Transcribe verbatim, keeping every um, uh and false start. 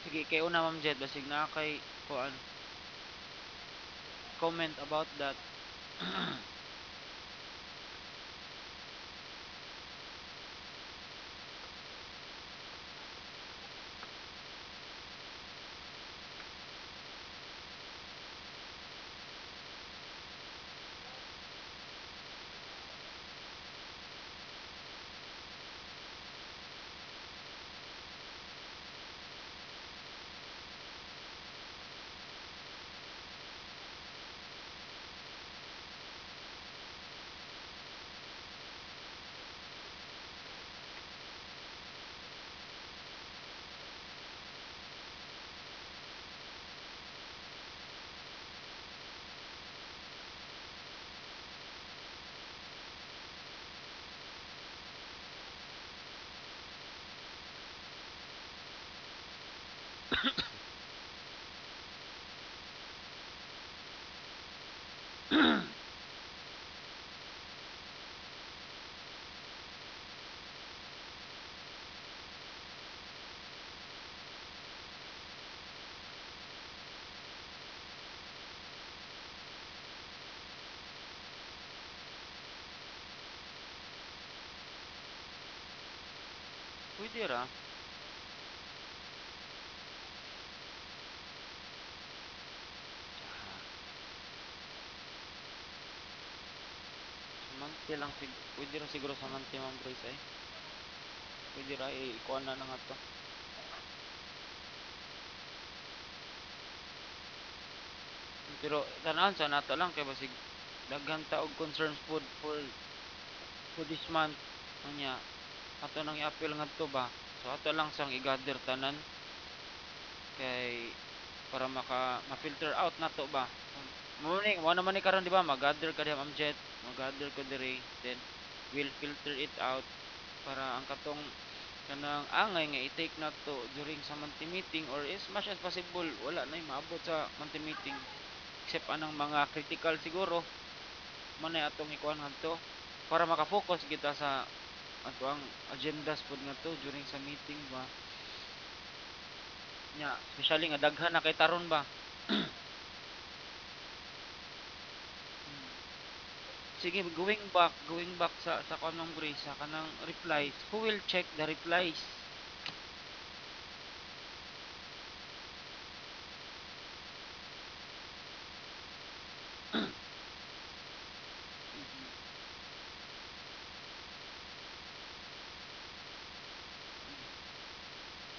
Sige kay una Ma'am Jed basig naa kay kuan comment about that. Pwede ra. Ah, sa monthly lang siguro. Pwede ra siguro sa monthly Ma'am Grace ay. Pwede ra i-kuan na lang ato. Pero tanan sa nato lang kay basig daghan ta og concerns food for for this month. Unya ato nang i-appeal ngadto ba. So ato lang sang i-gather tanan kay para maka ma-filter out nato ba. Mo ni mo naman ni karon di ba mag-gather ka diha Ma'am Jet, mag-gather ko diri then we'll filter it out para ang katong kanang angay nga i-take na to during sa monthly meeting or as much as possible wala na maabot sa monthly meeting except anang mga critical siguro mo na atong ikuan ngadto para maka-focus kita sa ato ang agendas pod ngadto during sa meeting ba nya especially nga daghan na kay taron ba. Mm. Sige going back going back sa sa kanang Grace sa kanang replies who will check the replies